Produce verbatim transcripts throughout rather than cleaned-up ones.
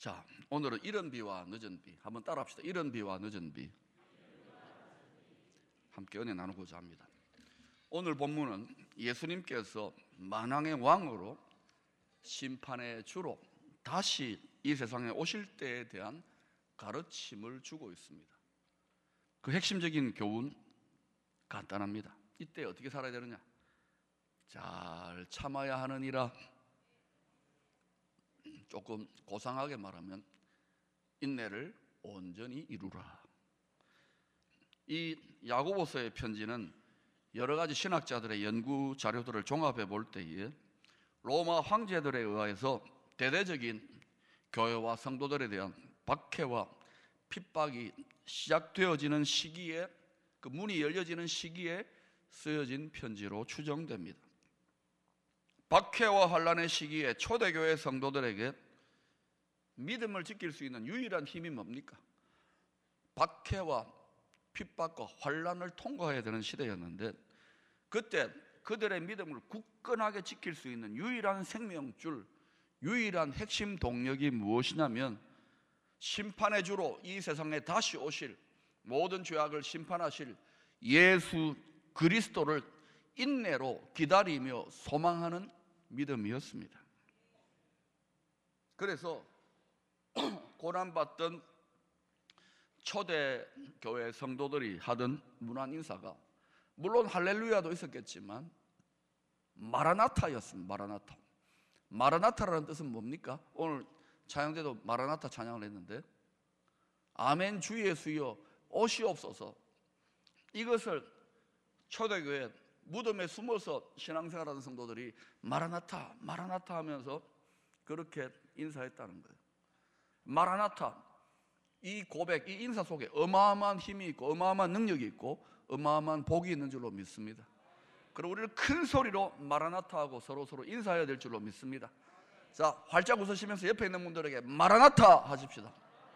자, 오늘은 이른 비와 늦은 비 한번 따라 합시다. 이른 비와 늦은 비 함께 은혜 나누고자 합니다. 오늘 본문은 예수님께서 만왕의 왕으로 심판의 주로 다시 이 세상에 오실 때에 대한 가르침을 주고 있습니다. 그 핵심적인 교훈 간단합니다. 이때 어떻게 살아야 되느냐? 잘 참아야 하느니라. 조금 고상하게 말하면 인내를 온전히 이루라. 이 야고보서의 편지는 여러 가지 신학자들의 연구 자료들을 종합해 볼 때에 로마 황제들에 의해서 대대적인 교회와 성도들에 대한 박해와 핍박이 시작되어지는 시기에, 그 문이 열려지는 시기에 쓰여진 편지로 추정됩니다. 박해와 환란의 시기에 초대교회 성도들에게 믿음을 지킬 수 있는 유일한 힘이 뭡니까? 박해와 핍박과 환란을 통과해야 되는 시대였는데, 그때 그들의 믿음을 굳건하게 지킬 수 있는 유일한 생명줄, 유일한 핵심 동력이 무엇이냐면 심판의 주로 이 세상에 다시 오실, 모든 죄악을 심판하실 예수 그리스도를 인내로 기다리며 소망하는 믿음이었습니다. 그래서 고난받던 초대교회 성도들이 하던 문안 인사가, 물론 할렐루야도 있었겠지만 마라나타였습니다. 마라나타. 마라나타라는 뜻은 뭡니까? 오늘 찬양 때도 마라나타 찬양을 했는데, 아멘 주 예수여 오시옵소서. 이것을 초대교회 무덤에 숨어서 신앙생활하는 성도들이 마라나타 마라나타 하면서 그렇게 인사했다는 거예요. 마라나타, 이 고백, 이 인사 속에 어마어마한 힘이 있고 어마어마한 능력이 있고 어마어마한 복이 있는 줄로 믿습니다. 그리고 우리는 큰 소리로 마라나타 하고 서로 서로 인사해야 될 줄로 믿습니다. 자, 활짝 웃으시면서 옆에 있는 분들에게 마라나타 하십시다.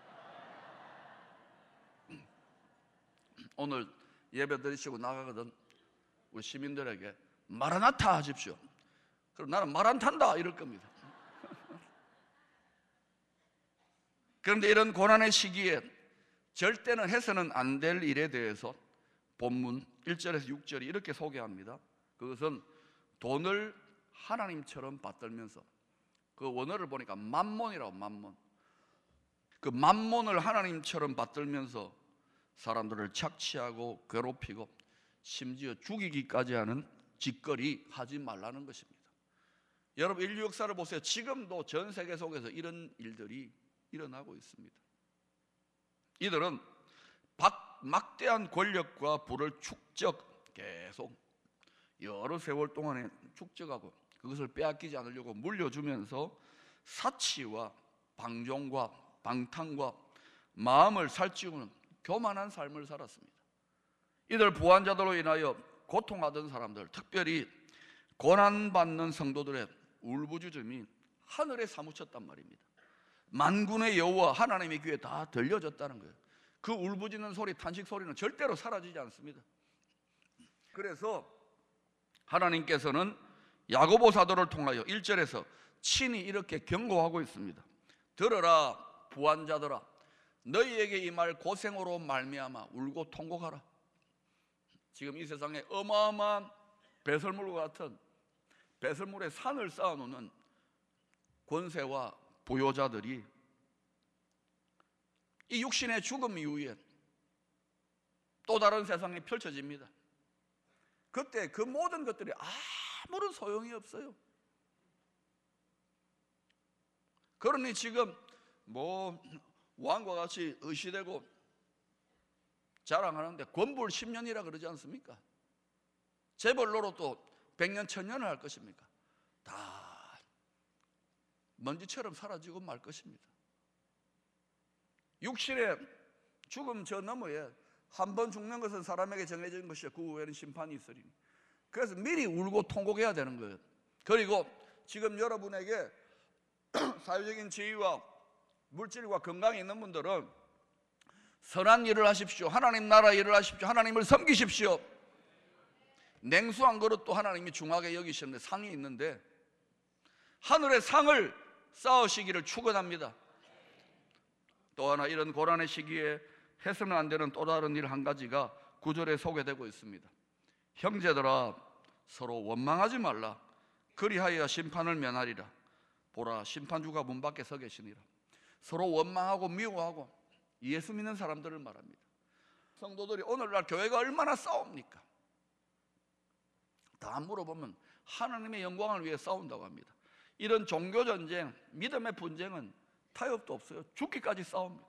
오늘 예배 드리시고 나가거든 우리 시민들에게 마라나타 하십시오. 그럼 나는 말 안 탄다 이럴 겁니다. 그런데 이런 고난의 시기에 절대는 해서는 안 될 일에 대해서 본문 일 절에서 육 절이 이렇게 소개합니다. 그것은 돈을 하나님처럼 받들면서, 그 원어를 보니까 맘몬이라고, 맘몬. 그 맘몬을 하나님처럼 받들면서 사람들을 착취하고 괴롭히고 심지어 죽이기까지 하는 짓거리 하지 말라는 것입니다. 여러분, 인류 역사를 보세요. 지금도 전 세계 속에서 이런 일들이 일어나고 있습니다. 이들은 막대한 권력과 부를 축적, 계속 여러 세월 동안에 축적하고 그것을 빼앗기지 않으려고 물려주면서 사치와 방종과 방탕과 마음을 살찌우는 교만한 삶을 살았습니다. 이들 부한자들로 인하여 고통하던 사람들, 특별히 고난받는 성도들의 울부짖음이 하늘에 사무쳤단 말입니다. 만군의 여호와 하나님의 귀에 다 들려졌다는 거예요. 그 울부짖는 소리, 탄식 소리는 절대로 사라지지 않습니다. 그래서 하나님께서는 야고보 사도를 통하여 일 절에서 친히 이렇게 경고하고 있습니다. 들어라 부한자들아, 너희에게 임할 고생으로 말미암아 울고 통곡하라. 지금 이 세상에 어마어마한 배설물과 같은 배설물의 산을 쌓아놓는 권세와 부요자들이 이 육신의 죽음 이후에 또 다른 세상이 펼쳐집니다. 그때 그 모든 것들이 아무런 소용이 없어요. 그러니 지금 뭐 왕과 같이 의시되고 자랑하는데 권불 십 년이라 그러지 않습니까? 재벌로로 또 백 년, 천 년을 할 것입니까? 다 먼지처럼 사라지고 말 것입니다. 육신의 죽음 저 너머에 한 번 죽는 것은 사람에게 정해진 것이요 그 후에는 심판이 있으리니. 그래서 미리 울고 통곡해야 되는 거예요. 그리고 지금 여러분에게 사회적인 지위와 물질과 건강이 있는 분들은 선한 일을 하십시오. 하나님 나라 일을 하십시오. 하나님을 섬기십시오. 냉수한 그릇도 하나님이 중하게 여기시는데 상이 있는데 하늘의 상을 쌓으시기를 축원합니다. 또 하나 이런 고난의 시기에 해서는 안 되는 또 다른 일 한 가지가 구절에 소개되고 있습니다. 형제들아 서로 원망하지 말라. 그리하여 심판을 면하리라. 보라 심판주가 문 밖에 서 계시니라. 서로 원망하고 미워하고 예수 믿는 사람들을 말합니다. 성도들이 오늘날 교회가 얼마나 싸웁니까? 다 물어보면 하나님의 영광을 위해 싸운다고 합니다. 이런 종교전쟁, 믿음의 분쟁은 타협도 없어요. 죽기까지 싸웁니다.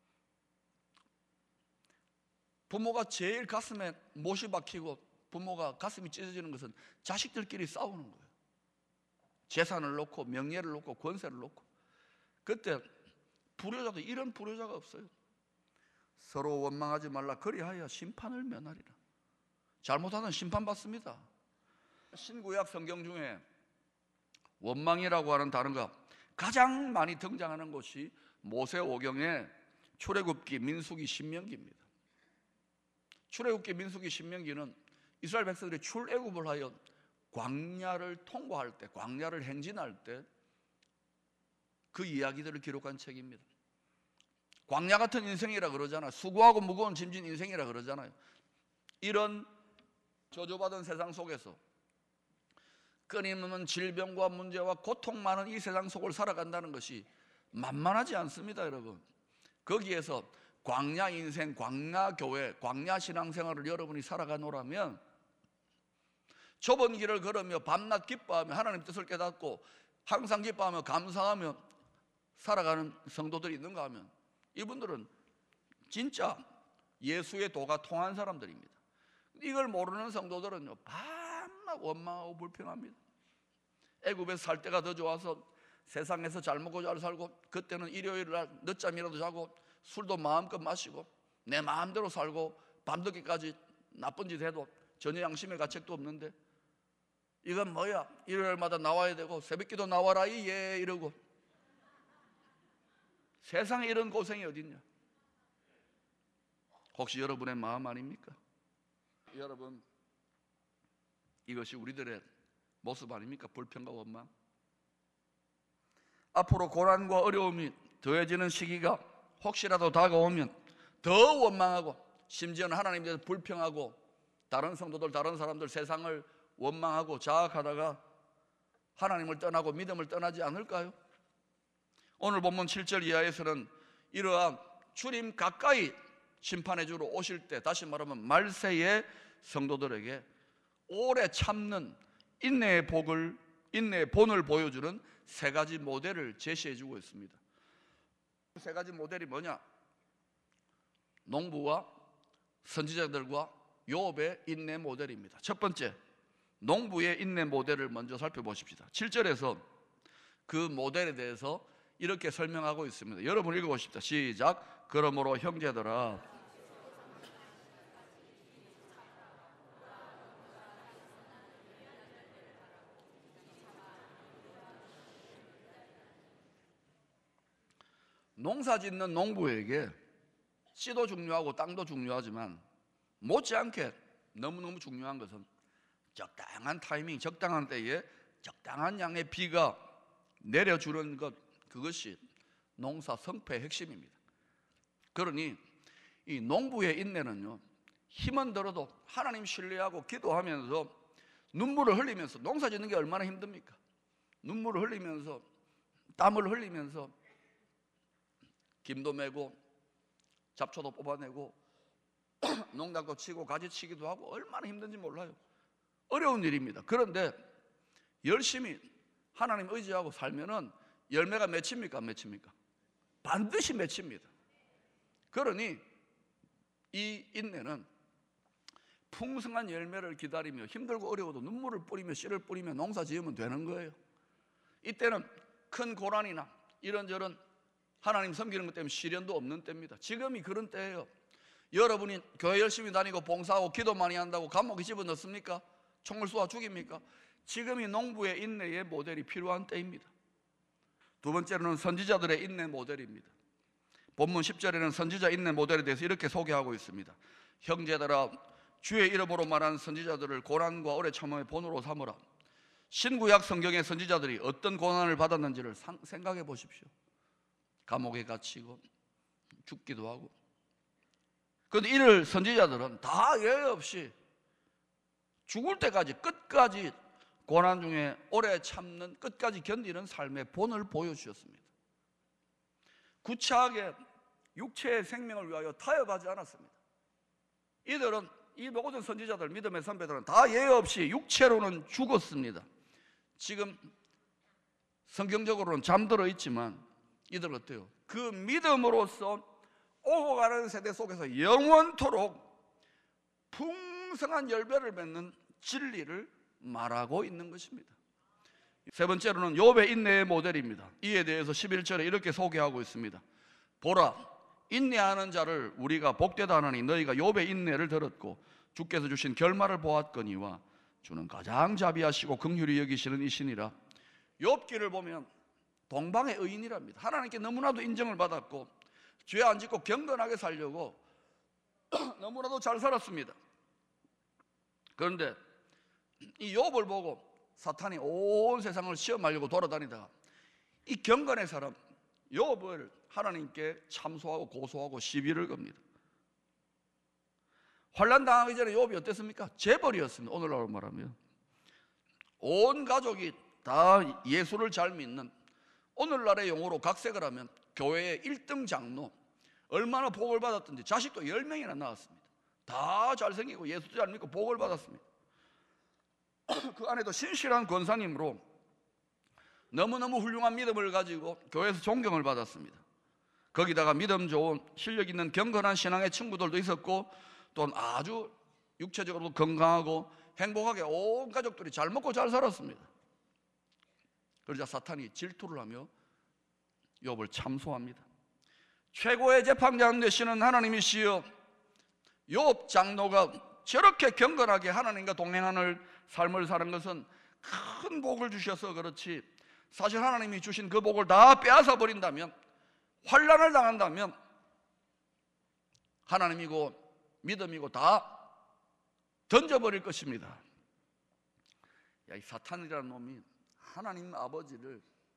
부모가 제일 가슴에 못이 박히고 부모가 가슴이 찢어지는 것은 자식들끼리 싸우는 거예요. 재산을 놓고 명예를 놓고 권세를 놓고. 그때 불효자도 이런 불효자가 없어요. 서로 원망하지 말라. 그리하여 심판을 면하리라. 잘못하면 심판받습니다. 신구약 성경 중에 원망이라고 하는 단어가 가장 많이 등장하는 곳이 모세오경의 출애굽기, 민수기, 신명기입니다. 출애굽기, 민수기, 신명기는 이스라엘 백성들이 출애굽을 하여 광야를 통과할 때, 광야를 행진할 때 그 이야기들을 기록한 책입니다. 광야 같은 인생이라 그러잖아요. 수고하고 무거운 짐진 인생이라 그러잖아요. 이런 저주받은 세상 속에서 끊임없는 질병과 문제와 고통 많은 이 세상 속을 살아간다는 것이 만만하지 않습니다, 여러분. 거기에서 광야 인생, 광야 교회, 광야 신앙생활을 여러분이 살아가노라면 좁은 길을 걸으며 밤낮 기뻐하며 하나님 뜻을 깨닫고 항상 기뻐하며 감사하며 살아가는 성도들이 있는가 하면 이분들은 진짜 예수의 도가 통한 사람들입니다. 이걸 모르는 성도들은요 밤낮 원망하고 불평합니다. 애굽에서 살 때가 더 좋아서 세상에서 잘 먹고 잘 살고, 그때는 일요일 날 늦잠이라도 자고 술도 마음껏 마시고 내 마음대로 살고 밤늦게까지 나쁜 짓 해도 전혀 양심의 가책도 없는데 이건 뭐야, 일요일마다 나와야 되고 새벽기도 나와라 예 이러고. 세상에 이런 고생이 어딨냐? 혹시 여러분의 마음 아닙니까? 여러분, 이것이 우리들의 모습 아닙니까? 불평과 원망. 앞으로 고난과 어려움이 더해지는 시기가 혹시라도 다가오면 더 원망하고 심지어는 하나님에 대해서 불평하고 다른 성도들, 다른 사람들, 세상을 원망하고 자학하다가 하나님을 떠나고 믿음을 떠나지 않을까요? 오늘 본문 칠 절 이하에서는 이러한 주님 가까이 심판해 주러 오실 때, 다시 말하면 말세의 성도들에게 오래 참는 인내의 복을, 인내의 본을 보여주는 세 가지 모델을 제시해 주고 있습니다. 세 가지 모델이 뭐냐? 농부와 선지자들과 욥의 인내 모델입니다. 첫 번째, 농부의 인내 모델을 먼저 살펴보십시다. 칠 절에서 그 모델에 대해서 이렇게 설명하고 있습니다. 여러분 읽어보십시다. 시작. 그러므로 형제들아, 농사 짓는 농부에게 씨도 중요하고 땅도 중요하지만 못지않게 너무너무 중요한 것은 적당한 타이밍, 적당한 때에 적당한 양의 비가 내려주는 것, 그것이 농사 성패의 핵심입니다. 그러니 이 농부의 인내는요, 힘은 들어도 하나님 신뢰하고 기도하면서 눈물을 흘리면서, 농사 짓는 게 얼마나 힘듭니까? 눈물을 흘리면서, 땀을 흘리면서 김도 메고 잡초도 뽑아내고 농장도 치고 가지 치기도 하고 얼마나 힘든지 몰라요. 어려운 일입니다. 그런데 열심히 하나님 의지하고 살면은 열매가 맺힙니까? 안 맺힙니까? 반드시 맺힙니다. 그러니 이 인내는 풍성한 열매를 기다리며 힘들고 어려워도 눈물을 뿌리며 씨를 뿌리며 농사 지으면 되는 거예요. 이때는 큰 고난이나 이런저런 하나님 섬기는 것 때문에 시련도 없는 때입니다. 지금이 그런 때예요. 여러분이 교회 열심히 다니고 봉사하고 기도 많이 한다고 감옥에 집어넣습니까? 총을 쏘아 죽입니까? 지금이 농부의 인내의 모델이 필요한 때입니다. 두 번째로는 선지자들의 인내 모델입니다. 본문 십 절에는 선지자 인내 모델에 대해서 이렇게 소개하고 있습니다. 형제들아, 주의 이름으로 말한 선지자들을 고난과 오래 참음의 본으로 삼으라. 신구약 성경의 선지자들이 어떤 고난을 받았는지를 생각해 보십시오. 감옥에 갇히고 죽기도 하고. 그런데 이를 선지자들은 다 예외 없이 죽을 때까지 끝까지 고난 중에 오래 참는, 끝까지 견디는 삶의 본을 보여주셨습니다. 구차하게 육체의 생명을 위하여 타협하지 않았습니다. 이들은, 이 모든 선지자들, 믿음의 선배들은 다 예외 없이 육체로는 죽었습니다. 지금 성경적으로는 잠들어 있지만 이들은 어때요? 그 믿음으로써 오고 가는 세대 속에서 영원토록 풍성한 열매를 맺는 진리를 말하고 있는 것입니다. 세 번째로는 욥의 인내의 모델입니다. 이에 대해서 십일 절에 이렇게 소개하고 있습니다. 보라, 인내하는 자를 우리가 복되다 하나니 너희가 욥의 인내를 들었고 주께서 주신 결말을 보았거니와 주는 가장 자비하시고 긍휼히 여기시는 이시니라. 욥기를 보면 동방의 의인이랍니다. 하나님께 너무나도 인정을 받았고 죄 안 짓고 경건하게 살려고 너무나도 잘 살았습니다. 그런데 이 욥을 보고 사탄이 온 세상을 시험하려고 돌아다니다가 이 경건의 사람 욥을 하나님께 참소하고 고소하고 시비를 겁니다. 환난 당하기 전에 욥이 어땠습니까? 재벌이었습니다. 오늘날로 말하면 온 가족이 다 예수를 잘 믿는, 오늘날의 용어로 각색을 하면 교회의 일 등 장로, 얼마나 복을 받았던지. 자식도 열 명이나 낳았습니다. 다 잘생기고 예수도 잘 믿고 복을 받았습니다. 그 안에도 신실한 권사님으로 너무너무 훌륭한 믿음을 가지고 교회에서 존경을 받았습니다. 거기다가 믿음 좋은 실력 있는 경건한 신앙의 친구들도 있었고, 또 아주 육체적으로 건강하고 행복하게 온 가족들이 잘 먹고 잘 살았습니다. 그러자 사탄이 질투를 하며 욥을 참소합니다. 최고의 재판장 되시는 하나님이시여, 욥 장로가 저렇게 경건하게 하나님과 동행하는 삶을 사는 것은 큰 복을 주셔서 그렇지, 사실 하나님이 주신 그 복을 다 빼앗아 버린다면, 환난을 당한다면 하나님이고 믿음이고 다 던져버릴 것입니다. 야, 이 사탄이라는 놈이 하나님 아버지를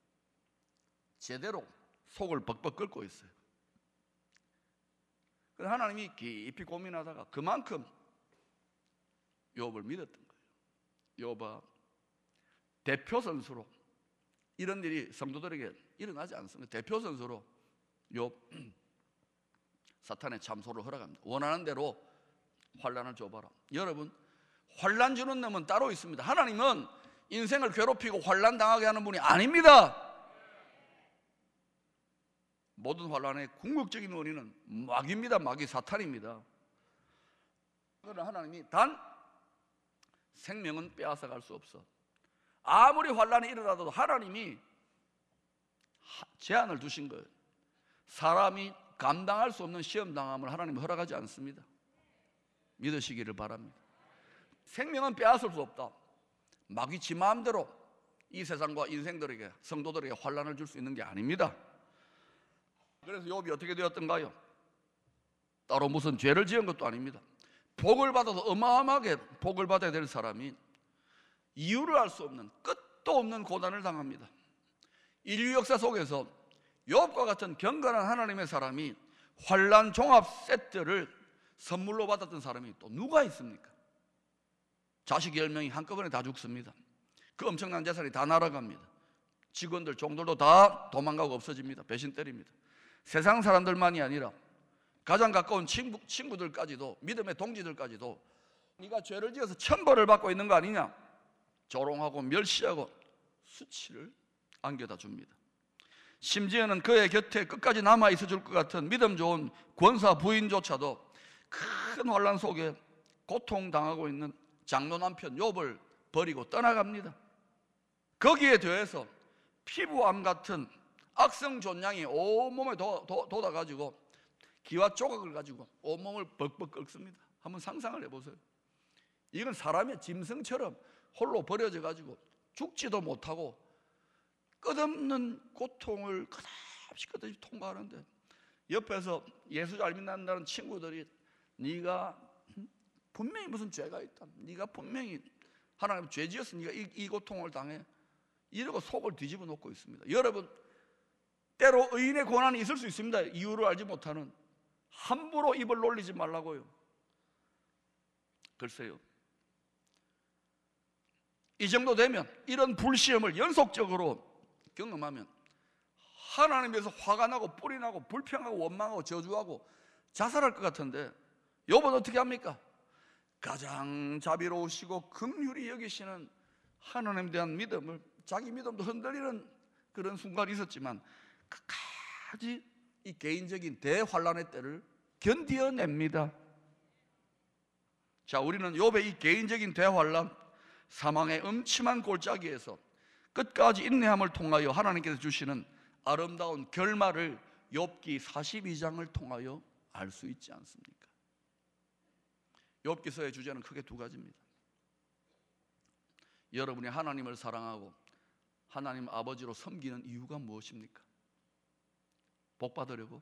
제대로 속을 벅벅 끓고 있어요. 그래서 하나님이 깊이 고민하다가 그만큼 욥을 믿었던 거예요. 욥아, 대표 선수로, 이런 일이 성도들에게 일어나지 않습니다. 대표 선수로 욥 사탄의 참소를 허락합니다. 원하는 대로 환난을 줘봐라. 여러분, 환난 주는 놈은 따로 있습니다. 하나님은 인생을 괴롭히고 환난 당하게 하는 분이 아닙니다. 모든 환난의 궁극적인 원인은 마귀입니다. 마귀, 사탄입니다. 그러나 하나님이 단 생명은 빼앗아 갈 수 없어. 아무리 환난이 일어나도 하나님이 제한을 두신 거예요. 사람이 감당할 수 없는 시험 당함을 하나님은 허락하지 않습니다. 믿으시기를 바랍니다. 생명은 빼앗을 수 없다. 마귀 지 마음대로 이 세상과 인생들에게, 성도들에게 환난을 줄 수 있는 게 아닙니다. 그래서 욥이 어떻게 되었던가요? 따로 무슨 죄를 지은 것도 아닙니다. 복을 받아서 어마어마하게 복을 받아야 될 사람이 이유를 알 수 없는, 끝도 없는 고난을 당합니다. 인류 역사 속에서 욥과 같은 경건한 하나님의 사람이 환난 종합 세트를 선물로 받았던 사람이 또 누가 있습니까? 자식 열 명이 한꺼번에 다 죽습니다. 그 엄청난 재산이 다 날아갑니다. 직원들, 종들도 다 도망가고 없어집니다. 배신 때립니다. 세상 사람들만이 아니라 가장 가까운 친구, 친구들까지도, 믿음의 동지들까지도 네가 죄를 지어서 천벌을 받고 있는 거 아니냐, 조롱하고 멸시하고 수치를 안겨다 줍니다. 심지어는 그의 곁에 끝까지 남아 있어 줄 것 같은 믿음 좋은 권사 부인조차도 큰 환난 속에 고통당하고 있는 장로 남편 욥을 버리고 떠나갑니다. 거기에 더해서 피부암 같은 악성 존양이 온몸에 도, 도, 돋아가지고 기와 조각을 가지고 온몸을 벅벅 끓습니다. 한번 상상을 해보세요. 이건 사람의 짐승처럼 홀로 버려져 가지고 죽지도 못하고 끝없는 고통을 끝없이 끝없이 통과하는데, 옆에서 예수 잘 믿는다는 친구들이 네가 분명히 무슨 죄가 있다, 네가 분명히 하나님 죄 지어서 네가 이, 이 고통을 당해, 이러고 속을 뒤집어 놓고 있습니다. 여러분, 때로 의인의 고난이 있을 수 있습니다. 이유를 알지 못하는. 함부로 입을 놀리지 말라고요. 글쎄요, 이 정도 되면, 이런 불시험을 연속적으로 경험하면 하나님에서 화가 나고 뿔이 나고 불평하고 원망하고 저주하고 자살할 것 같은데, 욥은 어떻게 합니까? 가장 자비로우시고 긍휼히 여기시는 하나님에 대한 믿음을, 자기 믿음도 흔들리는 그런 순간이 있었지만 끝까지 이 개인적인 대환란의 때를 견뎌냅니다. 자, 우리는 욥의 이 개인적인 대환란, 사망의 음침한 골짜기에서 끝까지 인내함을 통하여 하나님께서 주시는 아름다운 결말을 욥기 사십이 장을 통하여 알 수 있지 않습니까? 욥기서의 주제는 크게 두 가지입니다. 여러분이 하나님을 사랑하고 하나님 아버지로 섬기는 이유가 무엇입니까? 복 받으려고?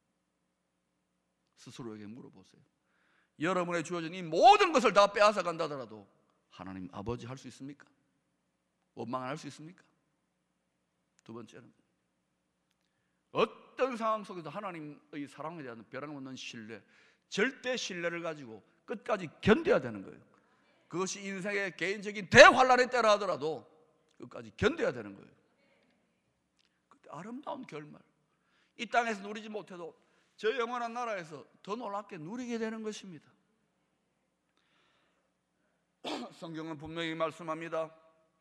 스스로에게 물어보세요. 여러분의 주어진 이 모든 것을 다 빼앗아 간다더라도 하나님 아버지 할 수 있습니까? 원망 안 할 수 있습니까? 두 번째는 어떤 상황 속에서 하나님의 사랑에 대한 벼랑없는 신뢰, 절대 신뢰를 가지고 끝까지 견뎌야 되는 거예요. 그것이 인생의 개인적인 대환란의 때라 하더라도 끝까지 견뎌야 되는 거예요. 그때 아름다운 결말, 이 땅에서 누리지 못해도 저 영원한 나라에서 더 놀랍게 누리게 되는 것입니다. 성경은 분명히 말씀합니다.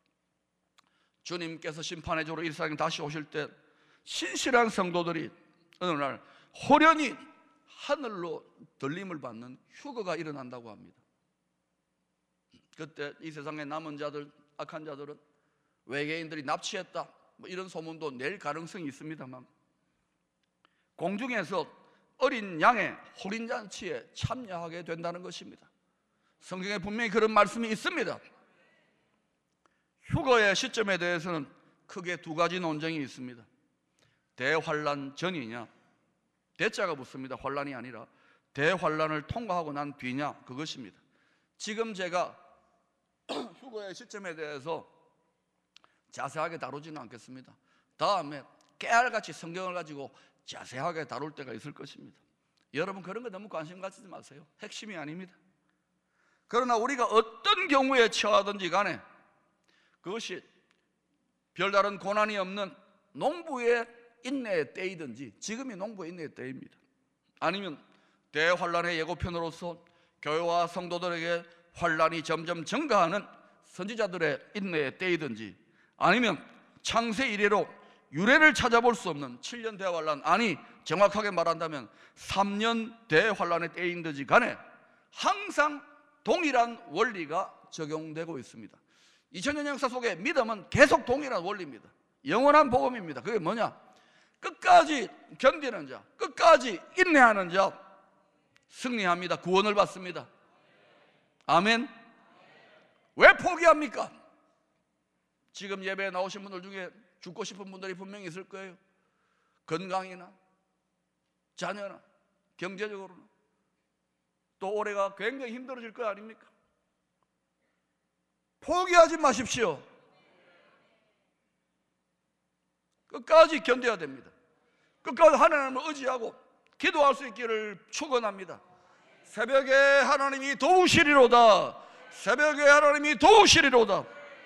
주님께서 심판의 조로 이 세상에 다시 오실 때 신실한 성도들이 어느 날 호련히 하늘로 들림을 받는 휴거가 일어난다고 합니다. 그때 이 세상에 남은 자들, 악한 자들은 외계인들이 납치했다, 뭐 이런 소문도 낼 가능성이 있습니다만, 공중에서 어린 양의 호린잔치에 참여하게 된다는 것입니다. 성경에 분명히 그런 말씀이 있습니다. 휴거의 시점에 대해서는 크게 두 가지 논쟁이 있습니다. 대환란 전이냐, 대자가 붙습니다. 환란이 아니라 대환란을 통과하고 난 뒤냐, 그것입니다. 지금 제가 휴거의 시점에 대해서 자세하게 다루지는 않겠습니다. 다음에 깨알같이 성경을 가지고 자세하게 다룰 때가 있을 것입니다. 여러분, 그런 거 너무 관심 갖지 마세요. 핵심이 아닙니다. 그러나 우리가 어떤 경우에 처하든지 간에 그것이 별다른 고난이 없는 농부의 인내의 때이든지, 지금이 농부의 인내의 때입니다. 아니면 대환란의 예고편으로서 교회와 성도들에게 환란이 점점 증가하는 선지자들의 인내의 때이든지, 아니면 창세 이래로 유래를 찾아볼 수 없는 칠 년 대환란, 아니 정확하게 말한다면 삼 년 대환란의 때인든지 간에 항상 동일한 원리가 적용되고 있습니다. 이천 년 역사 속에 믿음은 계속 동일한 원리입니다. 영원한 복음입니다. 그게 뭐냐? 끝까지 견디는 자, 끝까지 인내하는 자 승리합니다. 구원을 받습니다. 아멘. 왜 포기합니까? 지금 예배에 나오신 분들 중에 죽고 싶은 분들이 분명히 있을 거예요. 건강이나 자녀나 경제적으로나, 또 올해가 굉장히 힘들어질 거 아닙니까? 포기하지 마십시오. 끝까지 견뎌야 됩니다. 끝까지 하나님을 의지하고 기도할 수 있기를 축원합니다. 새벽에 하나님이 도우시리로다. 새벽에 하나님이 도우시리로다.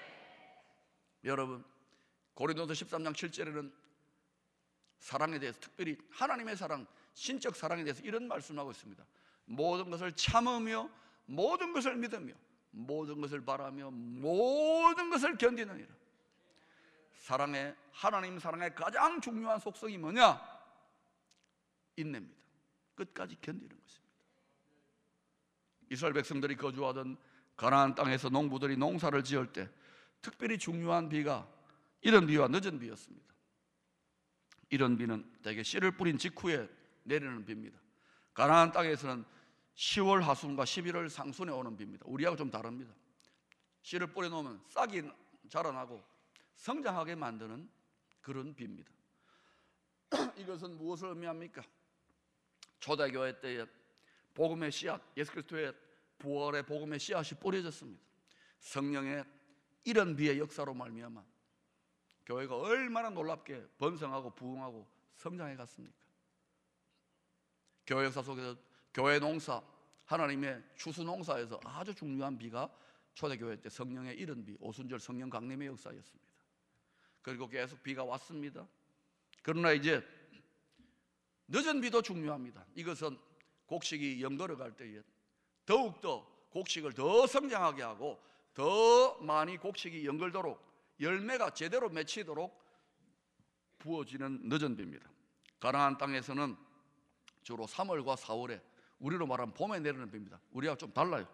여러분, 고린도서 십삼 장 칠 절에는 사랑에 대해서, 특별히 하나님의 사랑, 신적 사랑에 대해서 이런 말씀하고 있습니다. 모든 것을 참으며 모든 것을 믿으며 모든 것을 바라며 모든 것을 견디느니라. 사랑의, 하나님 사랑의 가장 중요한 속성이 뭐냐? 인내입니다. 끝까지 견디는 것입니다. 이스라엘 백성들이 거주하던 가나안 땅에서 농부들이 농사를 지을 때 특별히 중요한 비가 이른 비와 늦은 비였습니다. 이른 비는 대개 씨를 뿌린 직후에 내리는 비입니다. 가나안 땅에서는 시월 하순과 십일월 상순에 오는 비입니다. 우리하고 좀 다릅니다. 씨를 뿌려놓으면 싹이 자라나고 성장하게 만드는 그런 비입니다. 이것은 무엇을 의미합니까? 초대교회 때에 복음의 씨앗, 예수 그리스도의 부활의 복음의 씨앗이 뿌려졌습니다. 성령의 이런 비의 역사로 말미암아 교회가 얼마나 놀랍게 번성하고 부흥하고 성장해 갔습니까? 교회 역사 속에서 교회 농사, 하나님의 추수 농사에서 아주 중요한 비가 초대교회 때 성령의 이른 비, 오순절 성령 강림의 역사였습니다. 그리고 계속 비가 왔습니다. 그러나 이제 늦은 비도 중요합니다. 이것은 곡식이 연걸어 갈 때에 더욱더 곡식을 더 성장하게 하고 더 많이 곡식이 연걸도록 열매가 제대로 맺히도록 부어지는 늦은 비입니다. 가나안 땅에서는 주로 삼월과 사월에, 우리로 말하면 봄에 내리는 비입니다. 우리하고 좀 달라요.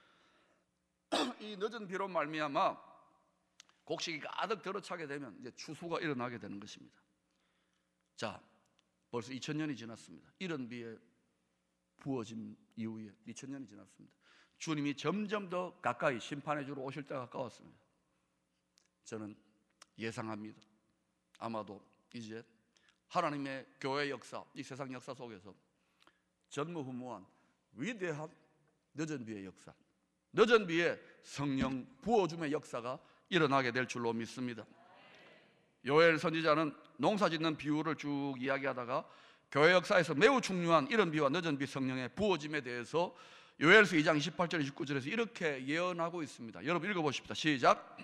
이 늦은 비로 말미암아 곡식이 가득 들어차게 되면 이제 추수가 일어나게 되는 것입니다. 자, 벌써 이천 년이 지났습니다. 이른 비에 부어진 이후에 이천 년이 지났습니다. 주님이 점점 더 가까이 심판의 주로 오실 때가 가까웠습니다. 저는 예상합니다. 아마도 이제 하나님의 교회 역사, 이 세상 역사 속에서 전무후무한 위대한 늦은 비의 역사, 늦은 비에 성령 부어줌의 역사가 일어나게 될 줄로 믿습니다. 요엘 선지자는 농사짓는 비유를 쭉 이야기하다가 교회 역사에서 매우 중요한 이른 비와 늦은 비 성령의 부어짐에 대해서 요엘서 이 장 이십팔 절 이십구 절에서 이렇게 예언하고 있습니다. 여러분 읽어보십시다. 시작.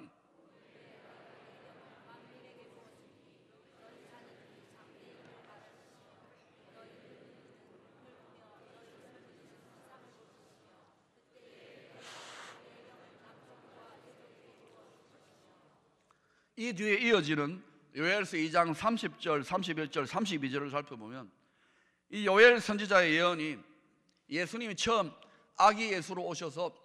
이 뒤에 이어지는 요엘서 이 장 삼십 절, 삼십일 절, 삼십이 절을 살펴보면 이 요엘 선지자의 예언이 예수님이 처음 아기 예수로 오셔서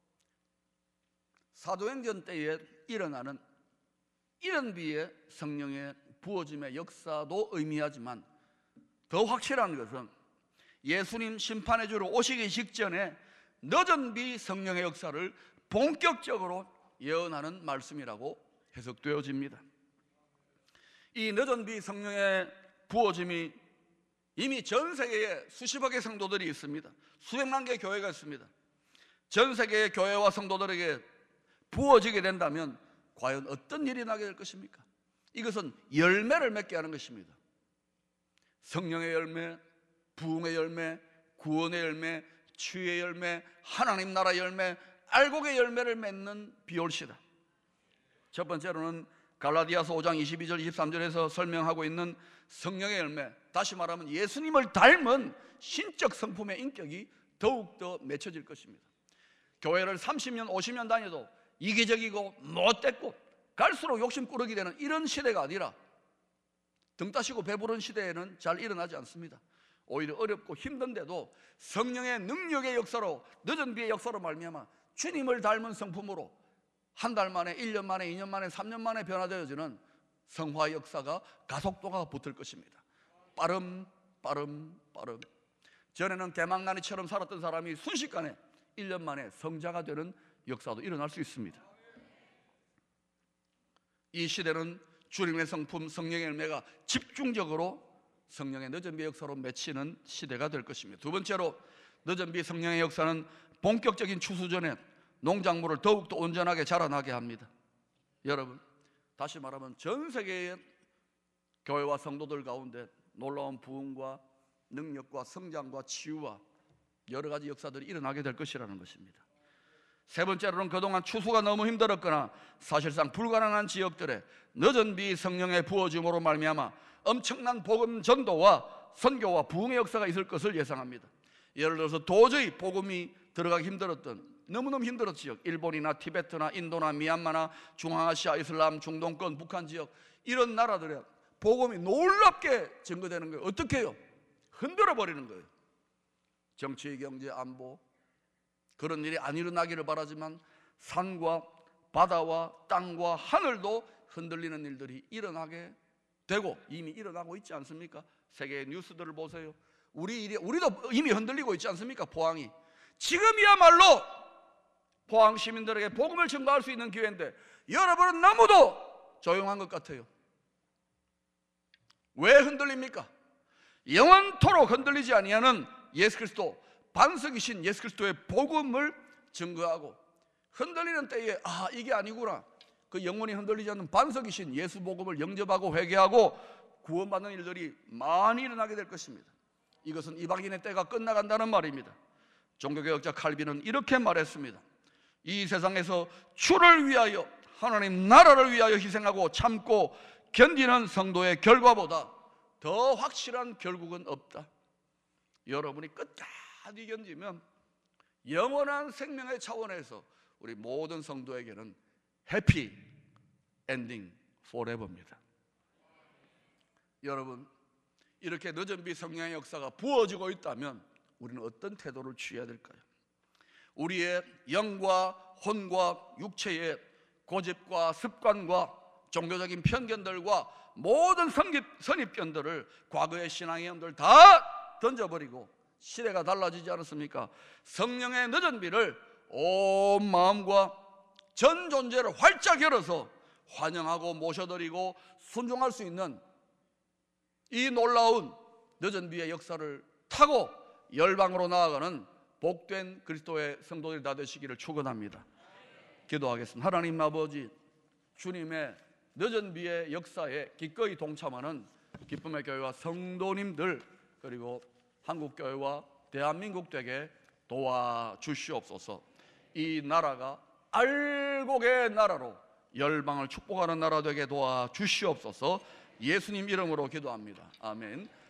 사도행전 때에 일어나는 이른 비의 성령의 부어짐의 역사도 의미하지만 더 확실한 것은 예수님 심판의 주로 오시기 직전에 늦은 비 성령의 역사를 본격적으로 예언하는 말씀이라고 해석되어집니다. 이 늦은 비 성령의 부어짐이 이미 전 세계에 수십억의 성도들이 있습니다. 수백만 개의 교회가 있습니다. 전 세계의 교회와 성도들에게 부어지게 된다면 과연 어떤 일이 나게 될 것입니까? 이것은 열매를 맺게 하는 것입니다. 성령의 열매, 부흥의 열매, 구원의 열매, 치유의 열매, 하나님 나라 열매, 알곡의 열매를 맺는 비올시다. 첫 번째로는 갈라디아서 오 장 이십이 절 이십삼 절에서 설명하고 있는 성령의 열매, 다시 말하면 예수님을 닮은 신적 성품의 인격이 더욱더 맺혀질 것입니다. 교회를 삼십 년, 오십 년 다녀도 이기적이고 못됐고 갈수록 욕심꾸러기 되는 이런 시대가 아니라 등 따시고 배부른 시대에는 잘 일어나지 않습니다. 오히려 어렵고 힘든데도 성령의 능력의 역사로, 늦은 비의 역사로 말미암아 주님을 닮은 성품으로 한 달 만에, 일 년 만에, 이 년 만에, 삼 년 만에 변화되어지는 성화 역사가 가속도가 붙을 것입니다. 빠름 빠름 빠름. 전에는 개망나니처럼 살았던 사람이 순식간에 일 년 만에 성자가 되는 역사도 일어날 수 있습니다. 이 시대는 주님의 성품, 성령의 열매가 집중적으로 성령의 늦은 비 역사로 맺히는 시대가 될 것입니다. 두 번째로 늦은 비 성령의 역사는 본격적인 추수 전에 농작물을 더욱더 온전하게 자라나게 합니다. 여러분, 다시 말하면 전 세계의 교회와 성도들 가운데 놀라운 부흥과 능력과 성장과 치유와 여러 가지 역사들이 일어나게 될 것이라는 것입니다. 세 번째로는 그동안 추수가 너무 힘들었거나 사실상 불가능한 지역들에 늦은 비 성령의 부어짐으로 말미암아 엄청난 복음 전도와 선교와 부흥의 역사가 있을 것을 예상합니다. 예를 들어서 도저히 복음이 들어가기 힘들었던, 너무너무 힘들었던 지역, 일본이나 티베트나 인도나 미얀마나 중앙아시아, 이슬람, 중동권, 북한 지역, 이런 나라들에 복음이 놀랍게 증거되는 거예요. 어떻게 해요? 흔들어 버리는 거예요. 정치, 경제, 안보, 그런 일이 안 일어나기를 바라지만 산과 바다와 땅과 하늘도 흔들리는 일들이 일어나게 되고 이미 일어나고 있지 않습니까? 세계의 뉴스들을 보세요. 우리 일이, 우리도 이미 흔들리고 있지 않습니까? 포항이. 지금이야말로 포항 시민들에게 복음을 증거할 수 있는 기회인데 여러분은 너무도 조용한 것 같아요. 왜 흔들립니까? 영원토록 흔들리지 아니하는 예수 그리스도, 반석이신 예수 그리스도의 복음을 증거하고 흔들리는 때에 아 이게 아니구나, 그 영원히 흔들리지 않는 반석이신 예수 복음을 영접하고 회개하고 구원받는 일들이 많이 일어나게 될 것입니다. 이것은 이방인의 때가 끝나간다는 말입니다. 종교개혁자 칼빈은 이렇게 말했습니다. 이 세상에서 주를 위하여, 하나님 나라를 위하여 희생하고 참고 견디는 성도의 결과보다 더 확실한 결국은 없다. 여러분이 끝까지 견디면 영원한 생명의 차원에서 우리 모든 성도에게는 해피 엔딩 포레버입니다. 여러분, 이렇게 늦은 비 성령의 역사가 부어지고 있다면 우리는 어떤 태도를 취해야 될까요? 우리의 영과 혼과 육체의 고집과 습관과 종교적인 편견들과 모든 선입, 선입견들을 과거의 신앙의 형들 다 던져버리고 시대가 달라지지 않았습니까? 성령의 늦은 비를 온 마음과 전 존재를 활짝 열어서 환영하고 모셔드리고 순종할 수 있는 이 놀라운 늦은 비의 역사를 타고 열방으로 나아가는 복된 그리스도의 성도들이 다 되시기를 축원합니다. 기도하겠습니다. 하나님 아버지, 주님의 늦은 비의 역사에 기꺼이 동참하는 기쁨의 교회와 성도님들, 그리고 한국교회와 대한민국 되게 도와주시옵소서. 이 나라가 알곡의 나라로 열방을 축복하는 나라 되게 도와주시옵소서. 예수님 이름으로 기도합니다. 아멘.